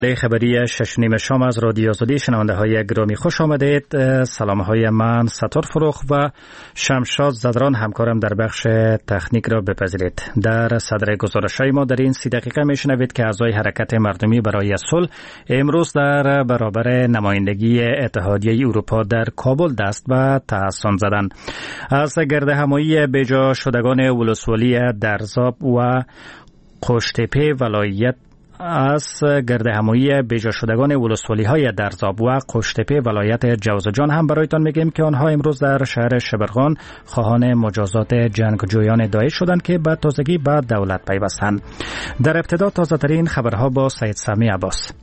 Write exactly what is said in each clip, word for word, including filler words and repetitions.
خبری شش نیم شام از رادیو آزادی، شنونده های گرامی خوش آمدید. سلام های من ستار فروخ و شمشاد زدران همکارم در بخش تکنیک را بپذیرید. در صدر گزارش های ما در این سی دقیقه میشنوید که اعضای حرکت مردمی برای صلح امروز در برابر نمایندگی اتحادیه اروپا در کابل دست به تحسن زدند. از گردهمایی بجا شدگان ولسوالی درزاب و قوشتپه ولایت از گردهمایی بجا شدگان ولسوالی های درزاب و قوشتپه ولایت جوزجان هم برایتان میگیم که آنها امروز در شهر شبرغان خواهان مجازات جنگجویان داعش شدند که به تازگی به دولت پیوستند. در ابتدا تازه ترین خبرها با سید سامی عباس.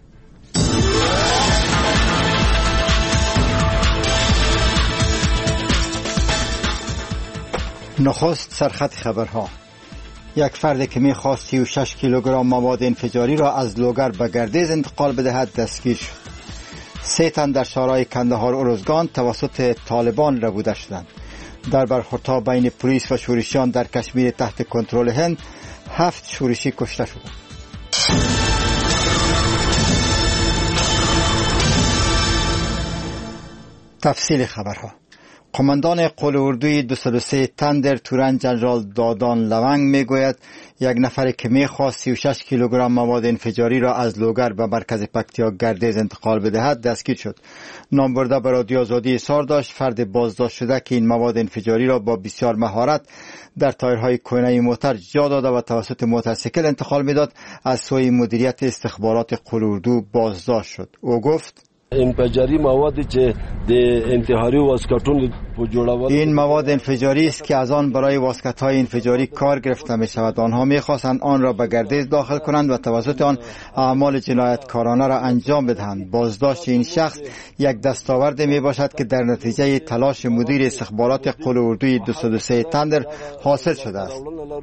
نخست سرخط خبرها. یک فردی که می‌خواست سی و شش کیلوگرم مواد انفجاری را از لوگر به گردیز انتقال بدهد دستگیر شد. سه تن در شهرهای کندهار و ارزگان توسط طالبان ربوده شدند. در برخوردها بین پلیس و شورشیان در کشمیر تحت کنترل هند هفت شورشی کشته شدند. تفصیل خبرها. قماندان قول اردوی دویست و سه تندر تورن جنرال دادان لونگ میگوید یک نفر که میخواست سی و شش کیلوگرم مواد انفجاری را از لوگر به مرکز پکتیا گردیز انتقال بدهد دستگیر شد. نام برده به رادیو آزادی اظهار داشت فرد بازداشت شده که این مواد انفجاری را با بسیار مهارت در تایرهای کهنه موتر جا داده و توسط موتورسیکل انتقال میداد از سوی مدیریت استخبارات قول اردو بازداشت شد. او گفت انفجاری موادی که د انتحاری واسکتون جوړول این مواد انفجاری است که از آن برای واسکت‌های انفجاری کار گرفته می شود. آنها می خواستند آن را به گردیز داخل کنند و توسط آن اعمال جنایتکارانه را انجام بدهند. بازداشت این شخص یک دستاورد می باشد که در نتیجه تلاش مدیر استخبارات قول اردوی دویست و سه تندر حاصل شده است.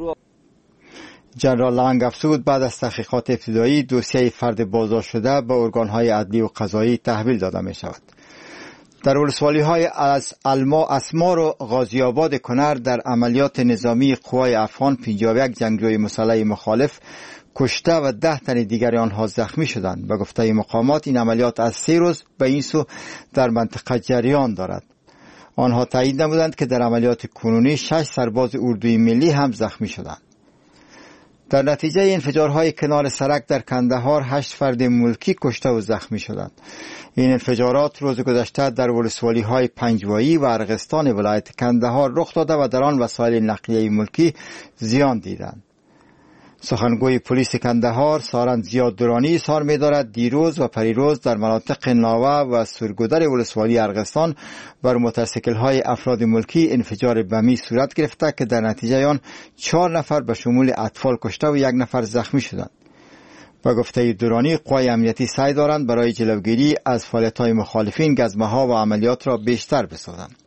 جنرال لونگ افزود بعد از تحقیقات ابتدایی دوسیه فرد بازداشت شده به ارگانهای عدلی و قضایی تحویل داده می شود. در ولسوالی های از الما اسمار و غازی آباد کنر در عملیات نظامی قوای افغان پنجاه و یک جنگجوی مسلح مخالف کشته و ده تن دیگر آنها زخمی شدند. به گفته مقامات این عملیات از سه روز به این سو در منطقه جریان دارد. آنها تایید نمودند که در عملیات کنونی شش سرباز اردوی ملی هم زخمی شدند. در نتیجه انفجارهای کنار سرک در کندهار هشت فرد ملکی کشته و زخمی شدند. این انفجارات روز گذشته در ولسوالی های پنجوایی و ارغستان ولایت کندهار رخ داده و در آن وسایل نقلیه ملکی زیان دیدند. سخنگوی پلیس کندهار سارند زیاد درانی اظهار می‌دارد دیروز و پریروز در مناطق ناوه و سرگودر ولسوالی ارغستان بر موتورسیکل‌های افراد ملکی انفجار بمی صورت گرفته که در نتیجه آن چهار نفر به شمول اطفال کشته و یک نفر زخمی شدند. با گفته درانی قوای امنیتی سعی دارند برای جلوگیری از فعالیت‌های مخالفین گزمه‌ها و عملیات را بیشتر بسازند.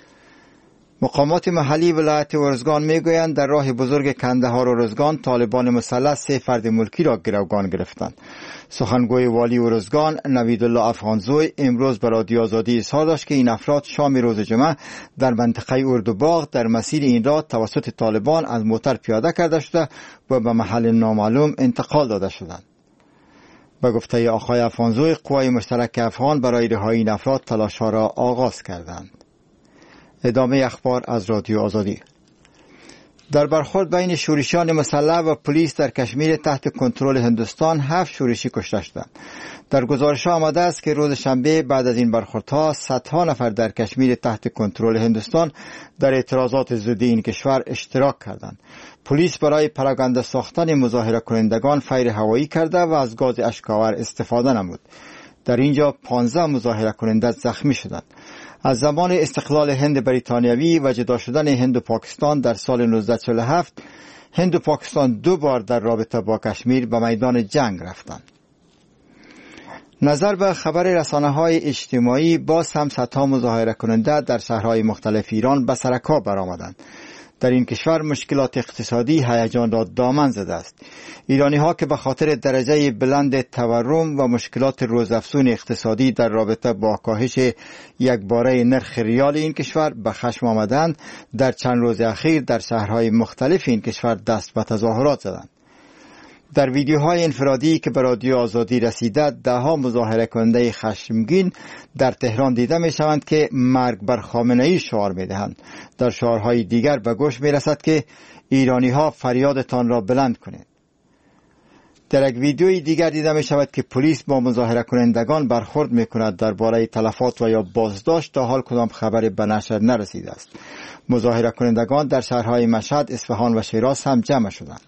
مقامات محلی ولایت ارزگان میگویند در راه بزرگ کندهار و ارزگان طالبان مسلح سه فرد ملکی را گروگان گرفتند. سخنگوی والی ارزگان نویدالله افغانزوی امروز به رادیو آزادی اظهار داشت که این افراد شام روز جمعه در منطقه اردوباغ در مسیر این راه توسط طالبان از موتر پیاده کرده شده و به محل نامعلوم انتقال داده شدند. به گفته آقای افغانزوی قوای مشترک افغان برای رهایی این افراد تلاش‌ها را آغاز کردند. ادامه اخبار از رادیو آزادی. در برخورد بین شورشیان مسلح و پلیس در کشمیر تحت کنترل هندوستان هفت شورشی کشته شدند. در گزارش آمده است که روز شنبه بعد از این برخوردها صدها نفر در کشمیر تحت کنترل هندوستان در اعتراضات ضد این کشور اشتراک کردند. پلیس برای پراگنده ساختن مظاهره کنندگان فیر هوایی کرده و از گاز اشک‌آور استفاده نمود. در اینجا پانزده مظاهره کننده زخمی شدند. از زمان استقلال هند بریتانیایی و جدا شدن هند و پاکستان در سال نوزده چهل و هفت هند و پاکستان دو بار در رابطه با کشمیر به میدان جنگ رفتند. نظر به خبر رسانه‌های اجتماعی باز هم صدها مظاهره کننده در شهرهای مختلف ایران به سرکا برآمدند. در این کشور مشکلات اقتصادی هیجان را دامن زده است. ایرانی ها که به خاطر درجه بلند تورم و مشکلات روزافزون اقتصادی در رابطه با کاهش یکباره نرخ ریال این کشور به خشم آمدند، در چند روز اخیر در شهرهای مختلف این کشور دست به تظاهرات زدند. در ویدیوهای انفرادی که به رادیو آزادی رسیده، دهها مظاهره کننده خشمگین در تهران دیده می شوند که مرگ بر خامنه‌ای شعار می دهند. در شعارهای دیگر به گوش می رسد که ایرانی ها فریادتان را بلند کنید. در یک ویدیوی دیگر دیده می شود که پلیس با مظاهره کنندگان برخورد می کند. درباره تلفات و یا بازداشت تا حال کدام خبری به نشر نرسیده است. مظاهره کنندگان در شهرهای مشهد، اصفهان و شیراز هم جمع شدند.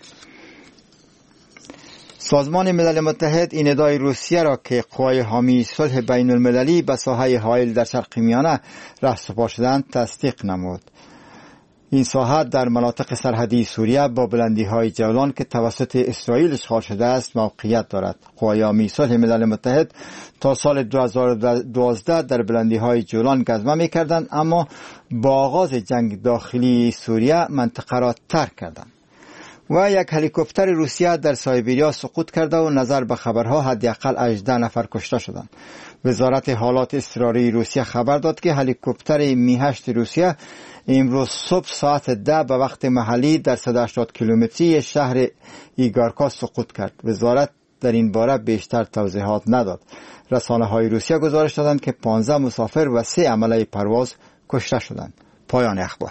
سازمان ملل متحد این ادعای روسیه را که قوای حامی صلح بین المللی به ساحه حائل در شرق میانه رهسپار شدند تصدیق نمود. این ساحه در مناطق سرحدی سوریه با بلندی های جولان که توسط اسرائیل اشغال شده است موقعیت دارد. قوای حامی صلح ملل متحد تا سال دو هزار و دوازده در بلندی های جولان گزمه می کردند، اما با آغاز جنگ داخلی سوریه منطقه را ترک کردند. و یک هلیکوپتر روسیه در سایبریا سقوط کرده و نظر به خبرها حداقل هجده نفر کشته شدند. وزارت حالات اضطراری روسیه خبر داد که هلیکوپتر می هشت روسیه امروز صبح ساعت ده به وقت محلی در صد و هشتاد کیلومتری شهر ایگارکا سقوط کرد. وزارت در این باره بیشتر توضیحات نداد. رسانه های روسیه گزارش دادند که پانزده مسافر و سه عمله پرواز کشته شدند. پایان اخبار.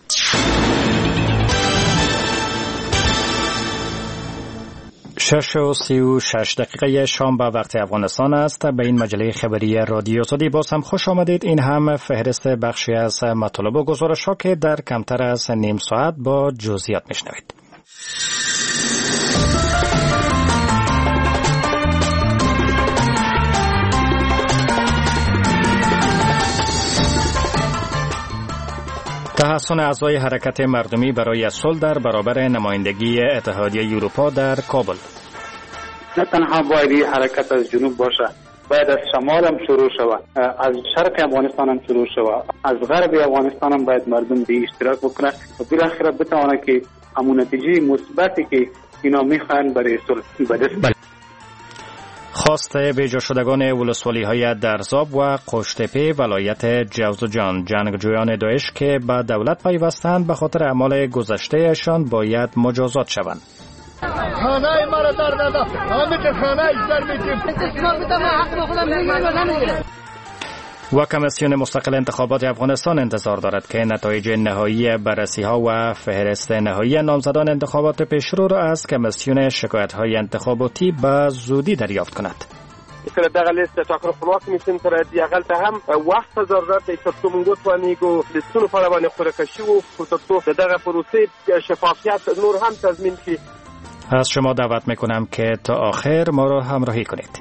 شش و سی و شش دقیقه شام به وقت افغانستان است. به این مجله خبری رادیو آزادی باز هم خوش آمدید. این هم فهرست بخشی از مطالب و گزارش ها که در کمتر از نیم ساعت با جزئیات میشنوید. تحسن اعضای حرکت مردمی برای صلح در برابر نمایندگی اتحادیه اروپا در کابل. نه تنها باید این حرکت از جنوب باشه، باید از شمال هم شروع شود، از شرق افغانستان هم شروع شود، از غرب افغانستان هم باید مردم به اشتراک بکنه و بالاخره بتونه که همون نتیجه مثبتی که اینا میخوان برای صلح به دست. خواست بیجا شدگان ولسوالی های درزاب و قشتپی ولایت جوزجان جنگجویان داعش که به دولت پیوستند به خاطر اعمال گذشتهشان باید مجازات شوند. خانه ما را در ندا همه که خانه اشتر میکنم. و کمیسیون مستقل انتخابات افغانستان انتظار دارد که نتایج نهایی بررسی ها و فهرست نهایی نامزدان انتخابات پیشرو را از کمیسیون شکایت های انتخاباتی به زودی دریافت کند. سره دغه لیست ټاکنو خپلواک کمیسیون سره دی هغه ته هم وخت ضرورت دی تر څو موږ وانیګو لیستونو په اړه باندې خبره کشي وو تر څو دغه پروسې شفافیت نور هم تضمین شي. از شما دعوت میکنم که تا آخر ما را همراهی کنید.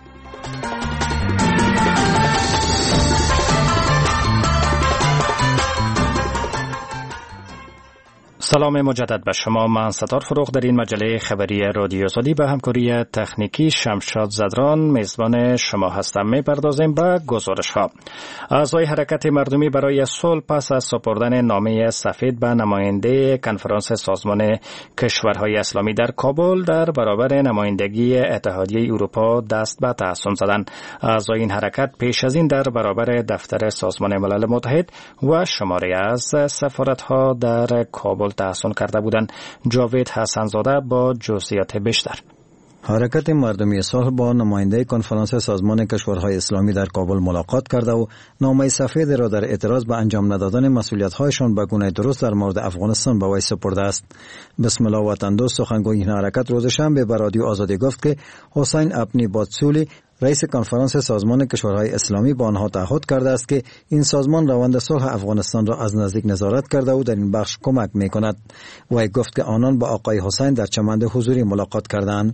سلام مجدد به شما. من ستار فروغ در این مجله خبری رادیو آزادی به همکاری تکنیکی شمشاد زدران میزبان شما هستم. میپردازیم به گزارش ها. اعضای حرکت مردمی برای صلح پس از سپردن نامه سفید به نماینده کنفرانس سازمان کشورهای اسلامی در کابل در برابر نمایندگی اتحادیه اروپا دست به تحسن زدند. اعضای این حرکت پیش از این در برابر دفتر سازمان ملل متحد و شماره از سفارت‌ها در کابل تحسن کرده بودند. جاوید حسنزاده با جزئیات بیشتر. حرکت مردمی صلح با نماینده کنفرانس سازمان کشورهای اسلامی در کابل ملاقات کرده و نامه سفید را در اعتراض به انجام ندادن مسئولیت‌هایشان به گونه درست در مورد افغانستان به وی سپرده است. بسم الله وطن دوست سخنگوی این حرکت روز شنبه به رادیو آزادی گفت که حسین ابنی بادسولی رئیس کنفرانس سازمان کشورهای اسلامی با آنها تعهد کرده است که این سازمان روند صلح افغانستان را از نزدیک نظارت کرده و در این بخش کمک می‌کند. وی گفت که آنان با آقای حسین در چمند حضوری ملاقات کردند.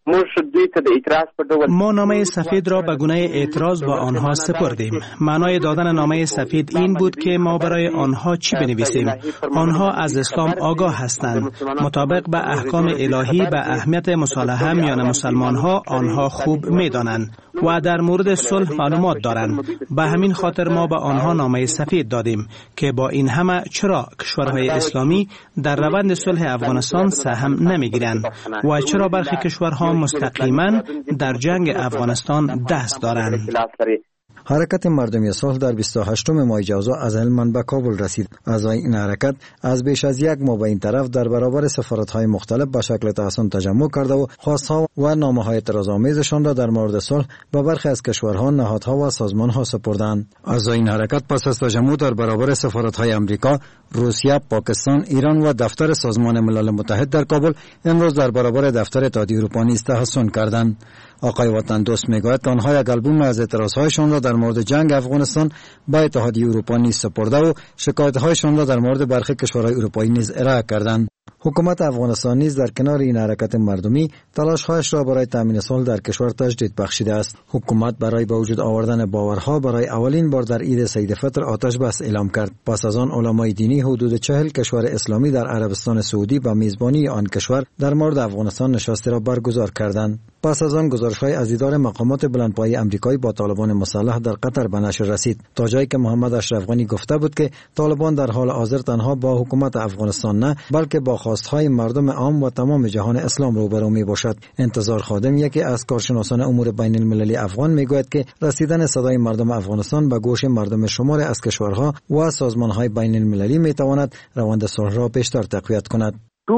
ما نامه سفید را به گونه اعتراض با آنها سپردیم. معنای دادن نامه سفید این بود که ما برای آنها چی بنویسیم. آنها از اسلام آگاه هستند. مطابق به احکام الهی به اهمیت مصالحه میان مسلمان ها آنها خوب میدانند و در مورد صلح معلومات دارند. به همین خاطر ما به آنها نامه سفید دادیم که با این همه چرا کشورهای اسلامی در روند صلح افغانستان سهم نمیگیرند و چرا برخی کشورها مستقیما در جنگ افغانستان دست دارند. حرکت مردمی صلح در بیست و هشتم ماه جوزا از هلمند به کابل رسید. اعضای این حرکت از بیش از یک ماه به این طرف در برابر سفارت‌های مختلف به شکل تحسن تجمع کرده و خواست‌ها و نامه‌های اعتراض‌آمیزشان را در مورد صلح به برخی از کشورها، نهادها و سازمان‌ها سپردند. اعضای این حرکت پس از تجمع در برابر سفارت‌های امریکا، روسیه، پاکستان، ایران و دفتر سازمان ملل متحد در کابل امروز در برابر دفتر اتحادیه اروپا نیز تحسن کردند. آقای وطن دوست میگوید که آنها یک البوم از اعتراضهایشان را در مورد جنگ افغانستان با اتحادیه اروپا نیز سپرده و شکایت‌هایشان را در مورد برخی کشورهای اروپایی نیز ارائه کردند. حکومت افغانستان نیز در کنار این حرکت مردمی تلاش‌هایش را برای تامین صلح در کشور تجدید بخشیده است. حکومت برای به وجود آوردن باورها برای اولین بار در عید سید فطر آتش بس اعلام کرد. پس از آن علمای دینی حدود چهل کشور اسلامی در عربستان سعودی با میزبانی آن کشور در مورد افغانستان نشستی را برگزار کردند. پس از آن گزارش‌های از دیدار مقامات بلندپایه آمریکایی با طالبان مسلح در قطر به نشر رسید، تا جایی که محمد اشرف غنی گفته بود که طالبان در حال حاضر تنها با حکومت افغانستان نه، بلکه با خواست‌های مردم عام و تمام جهان اسلام روبرو میباشد. انتظار خادم، یکی از کارشناسان امور بین المللی افغان، میگوید که رسیدن صدای مردم افغانستان به گوش مردم شمار از کشورها و سازمان‌های بین المللی میتواند روند صلح را بیشتر تقویت کند.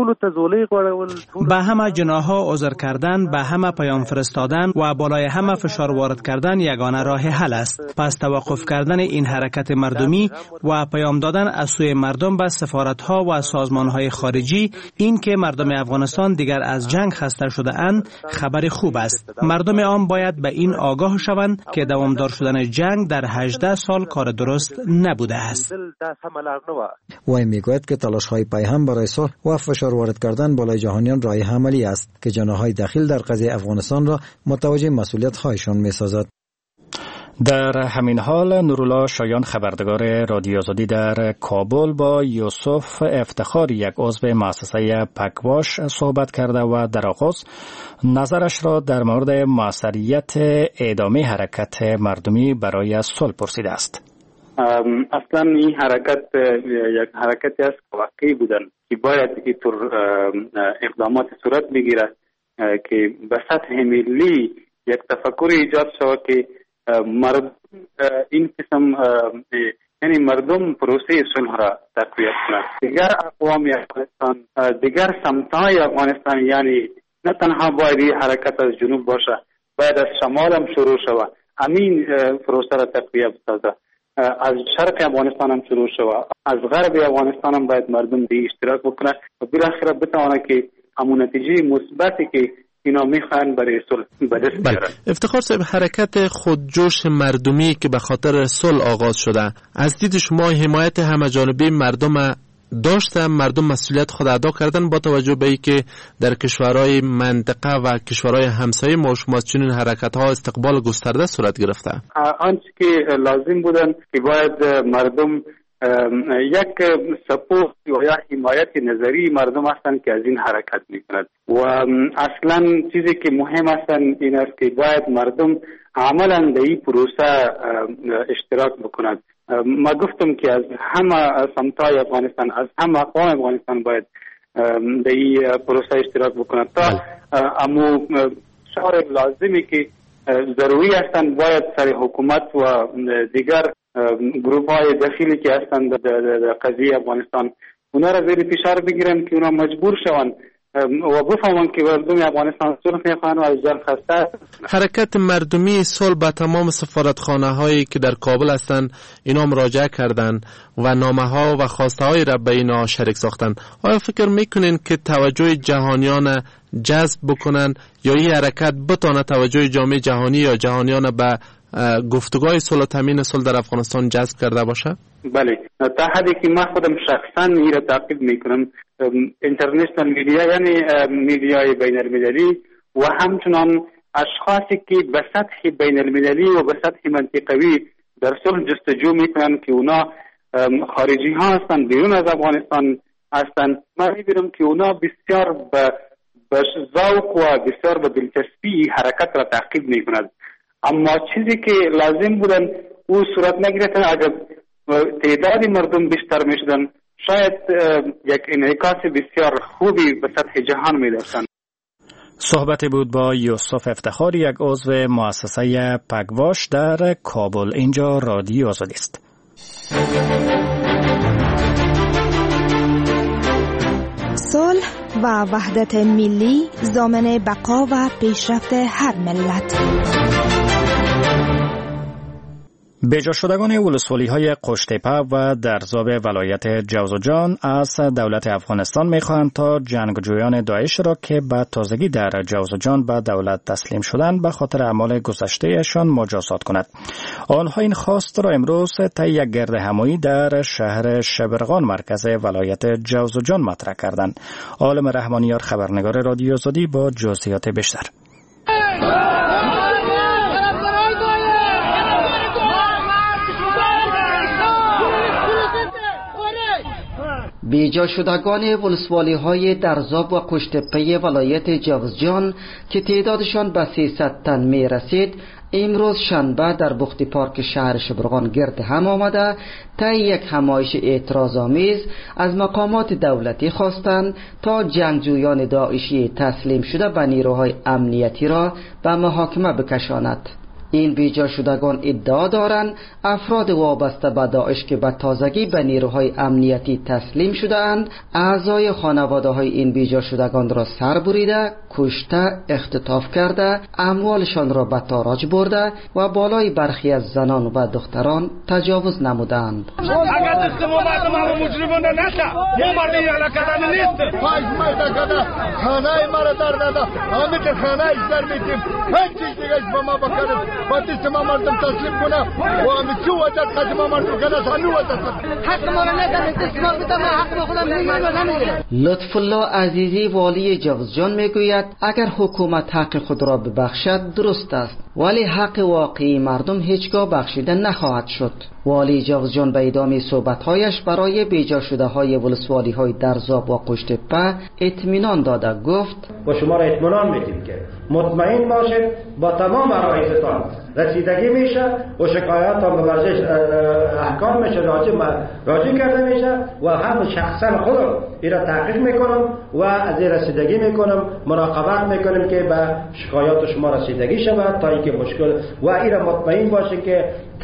به همه جناح‌ها عذر کردن، به همه پیام فرستادن و بالای همه فشار وارد کردن یگانه راه حل است. پس توقف کردن این حرکت مردمی و پیام دادن از سوی مردم به سفارت‌ها و سازمان‌های خارجی، این که مردم افغانستان دیگر از جنگ خسته شده اند، خبر خوب است. مردم عام باید به این آگاه شوند که دوامدار شدن جنگ در هجده سال کار درست نبوده است. وی میگوید که تلاش‌های پیهم برای صلح و فشار وارد کردن بالای جهانیان راه عملی است که جناح‌های داخل در قضیه افغانستان را متوجه مسئولیت‌هایشان می‌سازد. در همین حال نورالله شایان، خبرنگار رادیو آزادی در کابل، با یوسف افتخاری، یک عضو مؤسسه پکواش، صحبت کرده و در آغاز نظرش را در مورد موثریت ادامه حرکت مردمی برای صلح پرسیده است. اصلا این حرکت یک حرکتی است که واقعی بودن که باید اینطور اقدامات صورت بگیره که به سطح ملی یک تفکر ایجاد شود که مرد این قسم یعنی مردم پروسه صلح را تقویت کنند. دیگر اقوام افغانستان، دیگر سمت‌های افغانستان، یعنی نه تنها باید این حرکت از جنوب باشه، باید از شمال هم شروع شود، امین پروسه را تقویت بسازه. از شرق افغانستان هم شروع شود، از غرب افغانستان هم باید مردم به اشتراک بکنه و بالاخره بتوانه که همون نتیجه مثبتی که اینا میخوان برای صلح به دست بیارن. افتخار صاحب، حرکت خودجوش مردمی که به خاطر صلح آغاز شده، از دید شما حمایت همه‌جانبه مردم داشته؟ مردم مسئولیت خود ادا کردن با توجه به اینکه در کشورهای منطقه و کشورهای همسایه ما شما چنین حرکت‌ها استقبال گسترده صورت گرفته؟ آنچه که لازم بودن که باید مردم یک سپورت و یا حمایت نظری مردم هستند که از این حرکت میکنند و اصلا چیزی که مهم هستند این است که باید مردم عملا در این پروسه اشتراک بکنند. ما گفتم که از همه سمت‌های افغانستان، از همه اقوام افغانستان باید در این پروسه اشتراک بکنند تا امو شعار لازمی که ضروری هستند باید سر حکومت و دیگر گروه های داخلی که هستند در قضیه افغانستان اونا را زیر فشار بگیرن که اونا مجبور شوند و بفهمن که مردم افغانستان صلح میخوان و از جنگ خسته. حرکت مردمی صلح به تمام سفارتخانه هایی که در کابل هستند اینا مراجعه کردند و نامه ها و خواسته هایی را به اینا شریک ساختند. آیا فکر میکنین که توجه جهانیان جذب بکنن یا این حرکت بتونه توجه جامعه جهانی یا جهانیان به گفتگوهای صلح و تامین صلح در افغانستان جذب کرده باشه؟ بله، تا حدی که من خودم شخصا این را تعقیب میکنم، اینترنشنال میدیا یعنی میدیای بین المللی و همچنان اشخاصی که به سطح بین المللی و به سطح منطقوی در صلح جستجو میکنن که اونا خارجی ها هستند، بیرون از افغانستان هستند، من میبینم که اونا بسیار به ذوق و بسیار به دلچسپی حرکت را تعقیب میکنند. اما چیزی که لازم بودن او صورت نگرفتن. اگر تعداد مردم بیشتر میشدن شاید یک انعکاس بسیار خوبی به سطح جهان میداشتن. صحبتی بود با یوسف افتخاری، یک عضو مؤسسه پگواش در کابل. اینجا رادیو آزادی است. صلح و وحدت ملی ضامن بقا و پیشرفت هر ملت. بیجا شدگان ولسوالی های قشتیپه و درزاب ولایت جوزجان از دولت افغانستان میخواهند تا جنگجویان داعش را که به تازگی در جوزجان به دولت تسلیم شدند به خاطر اعمال گذشته‌شان مجازات کند. آنها این خواست را امروز طی یک گرد همایی در شهر شبرغان مرکز ولایت جوزجان مطرح کردند. عالم رحمانیار خبرنگار رادیو آزادی با جزئیات بیشتر. بیجا شدگان ولسوالی های درزاب و قشتپه ولایت جوزجان که تعدادشان به سیصد تن می رسید امروز شنبه در بخت پارک شهر شبرغان گرد هم آمده تا یک همایش اعتراض‌آمیز از مقامات دولتی خواستند تا جنگجویان داعشی تسلیم شده به نیروهای امنیتی را به محاکمه بکشاند. این بیجا شدگان ادعا دارند افراد وابسته به داعش که به تازگی به نیروهای امنیتی تسلیم شده‌اند اعضای خانواده های این بیجا شدگان را سر بریده، کشته، اختطاف کرده، اموالشان را به تاراج برده و بالای برخی از زنان و دختران تجاوز نمودند. باید ما مردم تسلیم کنه و همین چه وجد قد ما مردم کنه سانو وجد حق ما را ندارد استثمار بده ما حق ما خودم نمیگیرم. لطف الله عزیزی والی جوزجان میگوید اگر حکومت حق خود را ببخشد درست است ولی حق واقعی مردم هیچگاه بخشیده نخواهد شد. والی جوزجان به ادامه صحبت‌هایش برای بیجا شده های ولسوالی های درزاب و قشتپه اطمینان داده گفت با شما را اطمینان میدیم که مطمئن باشید با تمام عرایضتان رسیدگی میشه و شکایت ها به ورزش احکام میشه راجع راجع کرده میشه و هم شخصا خودم این را تحقیق میکنم و از این رسیدگی میکنم مراقبت میکنیم که به شکایات شما رسیدگی شود تا اینکه مشکل و این را مطمئن باشه که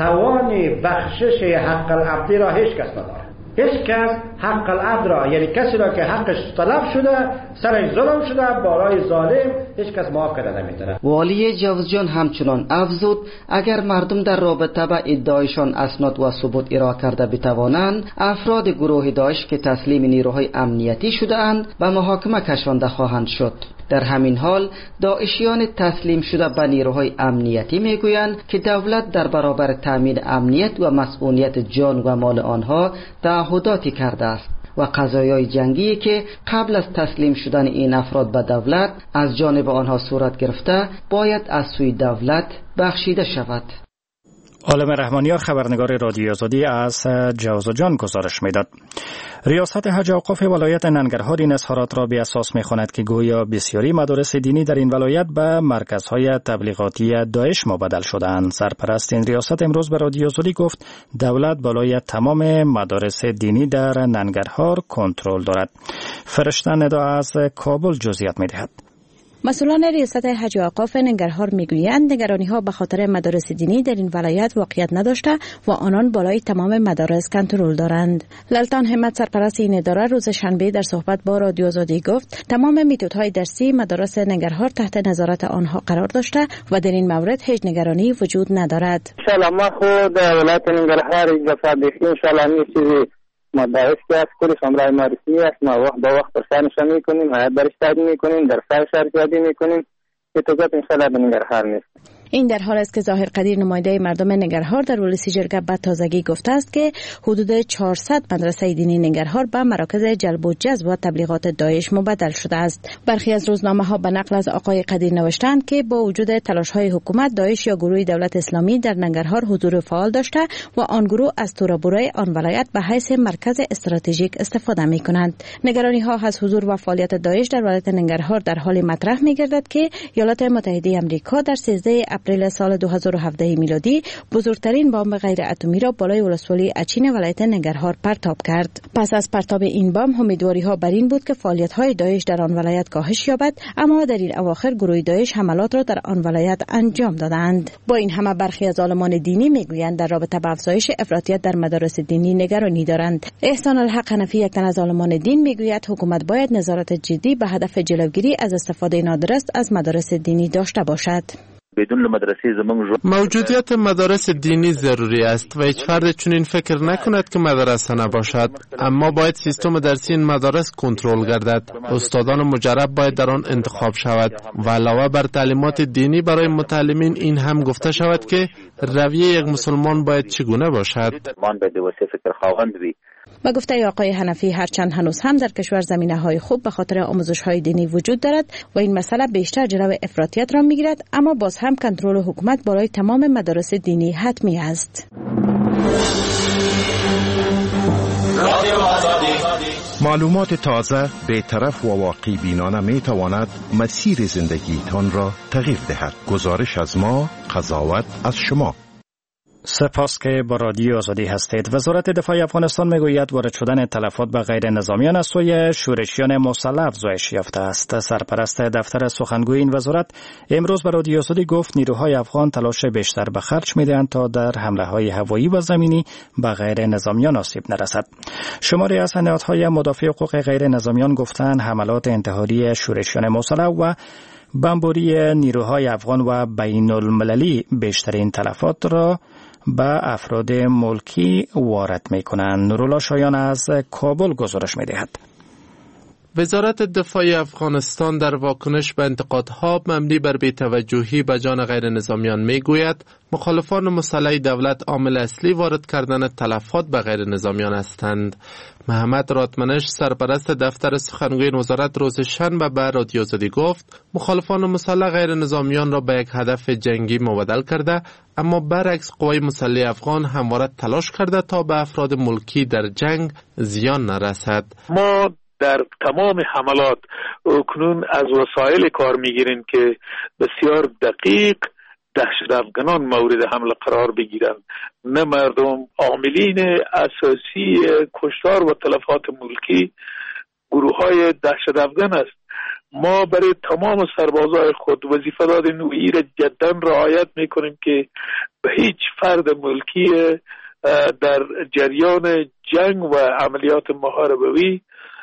توان بخشش حق العبدی را هیچ کس نداره. هیچ کس حق العبد را یعنی کسی را که حقش طلب شده سرش ظلم شده بالای ظالم هیچ کس معاف کرده نمیتونه. والی جوزجان همچنان افزود اگر مردم در رابطه با ادعایشان اسناد و ثبوت ارائه کرده بتوانند افراد گروه داعش که تسلیم نیروهای امنیتی شده اند به محاکمه کشانده خواهند شد. در همین حال داعشیان تسلیم شده به نیروهای امنیتی میگویند که دولت در برابر تامین امنیت و مسئولیت جان و مال آنها تعهداتی کرده است و قضایای جنگی که قبل از تسلیم شدن این افراد به دولت از جانب آنها صورت گرفته باید از سوی دولت بخشیده شود. عالم رحمانیار خبرنگار رادیو آزادی از جوزجان گزارش میداد. ریاست حج اوقاف ولایت ننگرهار این اظهارات را به اساس می‌خواند که گویا بسیاری مدارس دینی در این ولایت به مرکزهای تبلیغاتی داعش مبدل شده‌اند. سرپرست این ریاست امروز به رادیو آزادی گفت دولت بالای تمام مدارس دینی در ننگرهار کنترل دارد. فرشته ندا از کابل جزئیات می‌دهد. مسئولان ریاست حج اوقاف ننگرهار میگویند نگرانی‌ها به خاطر مدارس دینی در این ولایت واقعیت نداشته و آنان بالای تمام مدارس کنترل دارند. للتان همت سرپرست این اداره روز شنبه در صحبت با رادیو آزادی گفت تمام میتودهای درسی مدارس ننگرهار تحت نظارت آنها قرار داشته و در این مورد هیچ نگرانی وجود ندارد. ان شاء الله ما خود ولایت ننگرهار دفعه بخیر ان شاء الله نیست مدارس که از کل شمرای معرفی است ما وقت با وقت پرسانشان میکنیم و برش تایید میکنیم در سر شرکتی میکنیم که توقعات انشاءالله به ننگرهار نیست. این در حال است که ظاهر قدیر نماینده مردم ننگرهار در ولسی جرگه به تازگی گفته است که حدود چهارصد مدرسه دینی ننگرهار به مراکز جلب و جذب و تبلیغات داعش مبدل شده است. برخی از روزنامه‌ها به نقل از آقای قدیر نوشتند که با وجود تلاش‌های حکومت داعش یا گروه دولت اسلامی در ننگرهار حضور فعال داشته و آن گروه از تورابورای آن ولایت به حیث مرکز استراتژیک استفاده می‌کنند. نگرانی‌ها از حضور و فعالیت داعش در ولایت ننگرهار در حال مطرح می‌گردد که ایالات متحده آمریکا در سیزده اپریل سال دو هزار و هفده میلادی بزرگترین بمب غیر اتمی را بالای ولسوالی اچین ولایت ننگرهار پرتاب کرد. پس از پرتاب این بمب امیدواری ها بر این بود که فعالیت های داعش در آن ولایت کاهش یابد، اما در این اواخر گروه داعش حملات را در آن ولایت انجام دادند. با این همه برخی از عالمان دینی میگویند در رابطه با افزایش افراطیت در مدارس دینی نگرانی دارند. احسان الحق حنفی، یک تن از عالمان دین، میگوید حکومت باید نظارت جدی به هدف جلوگیری از استفاده نادرست از مدارس دینی داشته باشد. بدون مدرسه زمان موجودیت مدارس دینی ضروری است و هیچ فرد چنین فکر نکند که مدرسه نباشد، اما باید سیستم درسی این مدارس کنترل گردد. استادان مجرب باید در آن انتخاب شود و علاوه بر تعلیمات دینی برای متعلمین این هم گفته شود که رویه یک مسلمان باید چگونه باشد. من باید واسه فکر خواهند بی. و گفته آقای حنفی هرچند هنوز هم در کشور زمینه های خوب به خاطر آموزش های دینی وجود دارد و این مسئله بیشتر جلو افراطیت را میگیرد، اما باز هم کنترل حکومت برای تمام مدارس دینی حتمی است. معلومات تازه، بی‌طرف و واقعی بینانه می تواند مسیر زندگیتان را تغییر دهد. گزارش از ما، قضاوت از شما. سپاس که با رادیو آزادی هستید. وزارت دفاع افغانستان میگوید وارد شدن تلفات به غیر نظامیان از سوی شورشیان مسلح افزایش یافته است. سرپرست دفتر سخنگوی این وزارت امروز به رادیو آزادی گفت نیروهای افغان تلاش بیشتر به خرج میدهند تا در حمله های هوایی و زمینی به غیر نظامیان آسیب نرسد. شماری از نهادهای مدافع حقوق غیر نظامیان گفتند حملات انتحاری شورشیان مسلح و بمباری نیروهای افغان و بین المللی بیشترین تلفات را به افراد ملکی وارد می کنند. نورولا شایان از کابل گزارش می دهد. وزارت دفاع افغانستان در واکنش به انتقادها مبنی بر بی‌توجهی به جان غیر نظامیان می گوید مخالفان مسلح دولت عامل اصلی وارد کردن تلفات به غیر نظامیان هستند. محمد راتمنش سرپرست دفتر سخنگوی وزارت روز شنبه به رادیو آزادی گفت مخالفان مسلح غیر نظامیان را به یک هدف جنگی مبدل کرده، اما برعکس قوای مسلح افغان همواره تلاش کرده تا به افراد ملکی در جنگ زیان نرسد. ما در تمام حملات اکنون از وسایل کار میگیریم که بسیار دقیق دهشت افغانان مورد حمله قرار بگیرند، نه مردم. عاملین اساسی کشتار و تلفات ملکی گروه های دهشت افغان است. ما برای تمام سربازای خود وظیفه داد نوعی را جدا رعایت میکنیم که به هیچ فرد ملکی در جریان جنگ و عملیات محاربوی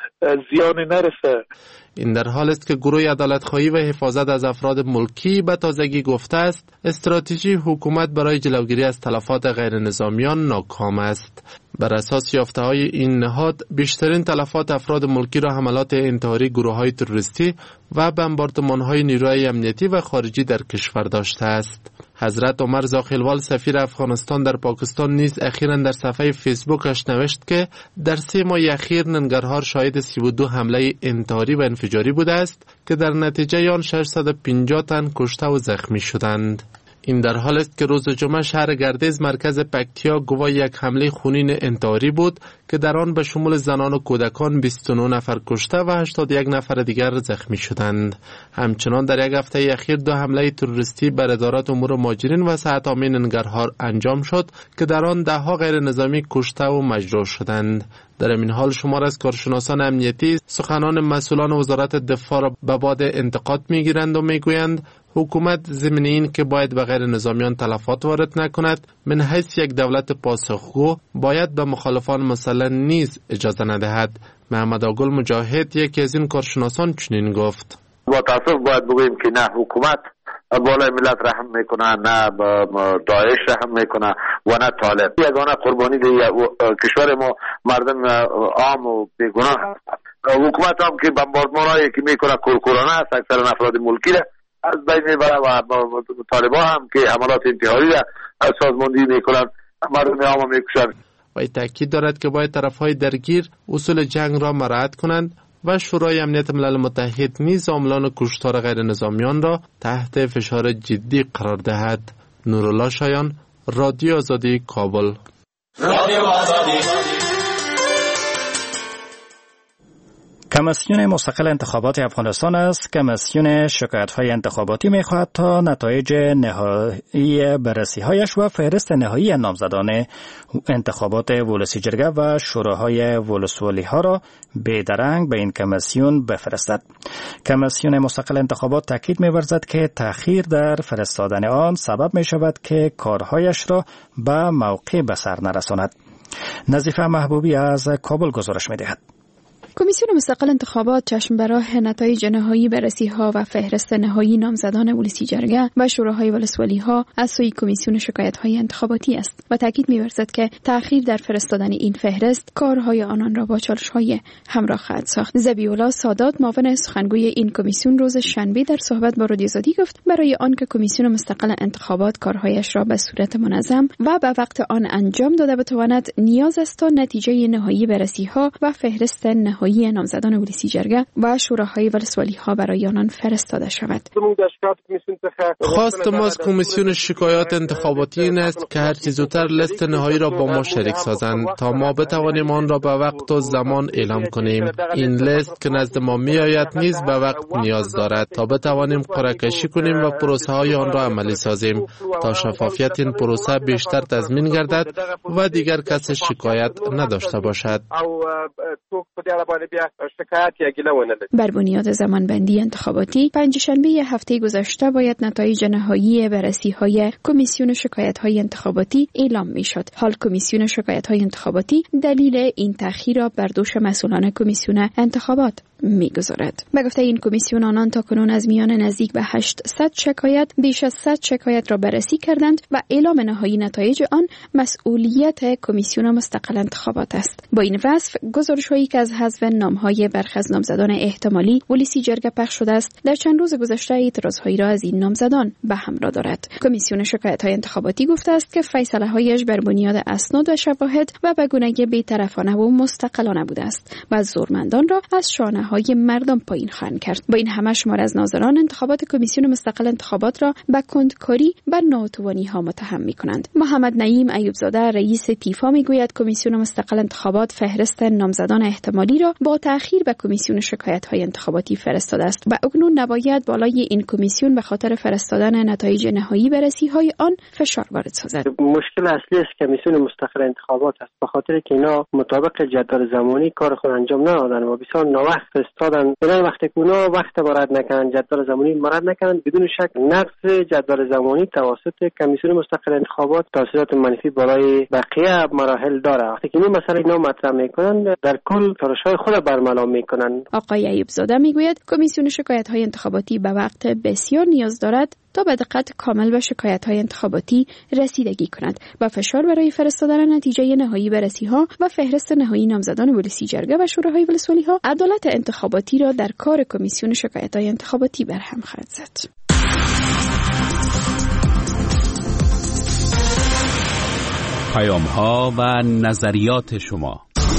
زیانی نرسه. این در حال است که گروه عدالت‌خواهی و حفاظت از افراد ملکی به تازگی گفته است استراتژی حکومت برای جلوگیری از تلفات غیر نظامیان ناکام است. بر اساس یافته‌های این نهاد بیشترین تلفات افراد ملکی را حملات انتحاری گروه‌های تروریستی و بمباردمان‌های نیروهای امنیتی و خارجی در کشور داشته است. حضرت عمر زاخیلوال سفیر افغانستان در پاکستان نیز اخیراً در صفحه فیسبوکش نوشت که در سه ماه اخیر ننگرهار شاهد سی و دو حمله انتحاری و انفجاری بوده است که در نتیجه آن ششصد و پنجاه تن کشته و زخمی شدند. این در حال است که روز جمعه شهر گردیز مرکز پکتیا گواه یک حمله خونین انتحاری بود که در آن به شمول زنان و کودکان بیست و نه نفر کشته و هشتاد و یک نفر دیگر زخمی شدند. همچنان در یک هفته اخیر دو حمله تروریستی بر ادارات امور مهاجرین و صحت عامه ننگرهار انجام شد که در آن ده ها غیر نظامی کشته و مجروح شدند. در این حال شمار از کارشناسان امنیتی سخنان مسئولان وزارت دفاع را به باد انتقاد میگیرند و میگویند حکومت ضمن این که باید به غیر نظامیان تلفات وارد نکند، من حیث یک دولت پاسخگو باید به مخالفان مسلح نیز اجازه ندهد. محمد آگل مجاهد یکی از این کارشناسان چنین گفت. با تاسف باید بگوییم که نه حکومت بالای ملت رحم میکنه، نه داعش رحم میکنه و نه طالب. یگانه قربانی کشور ما مردم عام و بیگناه هست. حکومت هم که بمباردمان هایی که میکنه کورکورانه است، اکثر افراد ملکی را از بین میبره و طالبا هم که حملات انتحاری را سازماندهی میکنن مردم عام میکشن. و تاکید دارد که باید طرفهای درگیر اصول جنگ را مراعات کنند و شورای امنیت ملل متحد نیز عاملان کشتار غیر نظامیان را تحت فشار جدی قرار دهد. نورالله شایان، رادیو آزادی، کابل. رادیو آزادی. کمیسیون مستقل انتخابات افغانستان است. کمیسیون شکایت‌های انتخاباتی می‌خواهد تا نتایج نهایی بررسی‌هایش و فهرست نهایی نامزدان انتخابات ولسی جرگه و شوراهای ولسوالی‌ها را بی‌درنگ به این کمیسیون بفرستد. کمیسیون مستقل انتخابات تاکید می‌ورزد که تأخیر در فرستادن آن سبب می‌شود که کارهایش را به موقع به سر نرساند. نظیفه محبوبی از کابل گزارش می‌دهد. کمیسیون مستقل انتخابات چشم به راه نتایج نهایی بررسی‌ها و فهرست نهایی نامزدان ولسی جرگه و شوراهای ولسوالی‌ها از سوی کمیسیون شکایت‌های انتخاباتی است و تاکید می‌ورزد که تأخیر در فرستادن این فهرست کارهای آنان را با چالش‌های همراه خواهد ساخت. ذبیح‌الله سادات معاون سخنگوی این کمیسیون روز شنبه در صحبت با رادیو آزادی گفت برای آنکه کمیسیون مستقل انتخابات کارهایش را به صورت منظم و به وقت آن انجام داده بتواند نیاز است تا نتیجه نهایی بررسی‌ها و فهرست نهایی نامزدان ولسی جرگه و شوراهای ولسوالی‌ها برای آنان فرستاده شود. خواست ما از کمیسیون شکایات انتخاباتی این است که هر چه زودتر لیست نهایی را با ما شریک سازند تا ما بتوانیم آن را به وقت و زمان اعلام کنیم. این لیست که نزد ما می آید نیز به وقت نیاز دارد تا بتوانیم قرعه کشی کنیم و پروسه های آن را عملی سازیم تا شفافیت این پروسه بیشتر تضمین گردد و دیگر کس شکایت نداشته باشد. بر بنیاد زمانبندی انتخاباتی پنجشنبه هفته گذشته باید نتایج نهایی بررسی‌های کمیسیون شکایت‌های انتخاباتی اعلام می‌شد. حال کمیسیون شکایت‌های انتخاباتی دلیل این تأخیر را بر دوش مسئولان کمیسیون انتخابات می‌گذارد. به گفته این کمیسیون آنان تاکنون از میان نزدیک به هشتصد شکایت بیش از صد شکایت را بررسی کردند و اعلام نهایی نتایج آن مسئولیت کمیسیون مستقل انتخابات است. با این وصف گزارش‌هایی که از حذف نام‌های برخی از نامزدان احتمالی ولسی جرگه پخش شده است در چند روز گذشته اعتراض‌هایی را از این نامزدان به همراه دارد. کمیسیون شکایت‌های انتخاباتی گفته است که فیصله‌هایش بر بنیاد اسناد و شواهد و به گونه‌ای بی‌طرفانه و مستقلانه بوده است و زورمندان را از شانه‌های مردم پایین خواهند کرد. با این همه شمار از ناظران انتخابات کمیسیون مستقل انتخابات را به کندکاری و ناتوانی‌ها متهم می‌کنند. محمد نعیم ایوبزاده رئیس تیفا می‌گوید کمیسیون مستقل انتخابات فهرست نامزدان احتمالی را با تأخیر به کمیسیون شکایت‌های انتخاباتی فرستاده است و اکنون نباید بالای این کمیسیون به خاطر فرستادن نتایج نهایی بررسی‌های آن فشار وارد سازد. مشکل اصلی است کمیسیون مستقل انتخابات است، به خاطر که اینا مطابق جدول زمانی کار خود انجام ندادن و بسیار ناوقت فرستادن. اینا وقتی که اونا وقت مراد نکنن، جدول زمانی مراد نکنن، بدون شک نقض جدول زمانی توسط کمیسیون مستقل انتخابات تاثیرات منفی برای بقیه مراحل داره. وقتی که این مسئله اینا مطرح میکنن در کل تلاش‌های خود برملا میکنن. آقای ایوبزاده میگوید کمیسیون شکایت‌های انتخاباتی به وقت بسیار نیاز دارد تا به دقت کامل به شکایت‌های انتخاباتی رسیدگی کند و فشار برای فرستادن نتیجه نهایی بررسی‌ها و فهرست نهایی نامزدان ولسی جرگه و شوراهای ولسوالی‌ها عدالت انتخاباتی را در کار کمیسیون شکایت‌های انتخاباتی برهم خواهد زد. پیام‌ها و نظریات شما.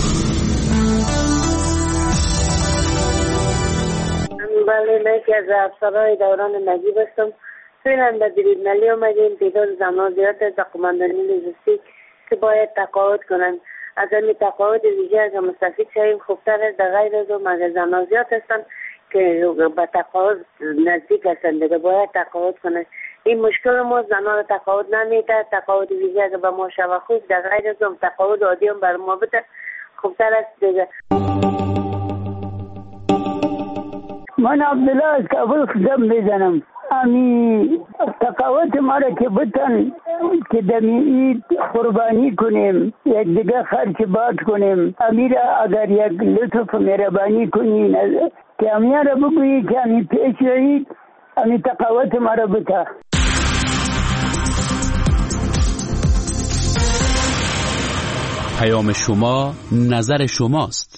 بله، من که از افسرهای دوران نجیب هستم. فعلا به دریبنالی آمدیم. تعداد زمان زیاد است. قماندانی لوجستیک که باید تقاعد کنند. از این تقاعد ویژه از مستفید شویم خوبتر است. در غیر از اون مگر زمان زیاد هستند که به تقاعد نزدیک هستند دیگه باید تقاعد کنند. این مشکل ما زنان تقاعد نمیده. تقاعد ویژه اگه به ما شوه خوب، در غیر از اون تقاعد عادی هم بر ما بده خوبتر است دیگه. من عبدالله از کابل خدم میزنم. امی تقاوت ما را که بتن که دمی قربانی کنیم، یک دیگه خرچ بات کنیم. امی را اگر یک لطف مهربانی کنین که امی را بگویی که امی پیش روید، امی تقاوت ما را بتا. پیام شما نظر شماست.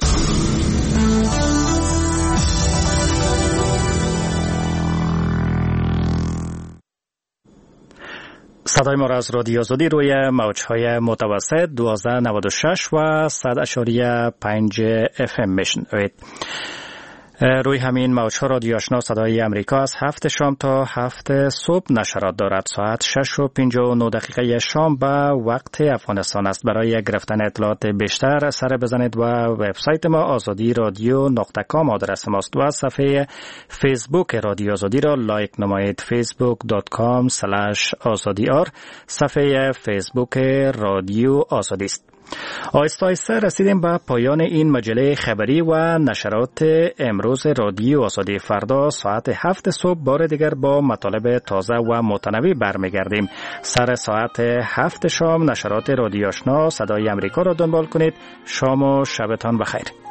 صدای ما را از رادیو آزادی روی موج‌های متوسط دوازده نود و شش و صد اشاری پنج اف ام میشنوید. روی همین موج‌ها رادیو آشنا صدای امریکا از هفت شام تا هفت صبح نشرات دارد. ساعت شش و پنجاه و نه دقیقه شام به وقت افغانستان است. برای گرفتن اطلاعات بیشتر سر بزنید و وبسایت ما آزادی رادیو نقطه کام آدرس ماست و صفحه فیسبوک رادیو آزادی را لایک نمایید. فیسبوک دات کام اسلش آزادی آر صفحه فیسبوک رادیو آزادی است. آهسته آهسته رسیدیم به پایان این مجله خبری و نشرات امروز رادیو آزادی. فردا ساعت هفت صبح بار دیگر با مطالب تازه و متنوع برمیگردیم. سر ساعت هفت شام نشرات رادیو آشنا صدای امریکا را دنبال کنید. شام و شبتان بخیر.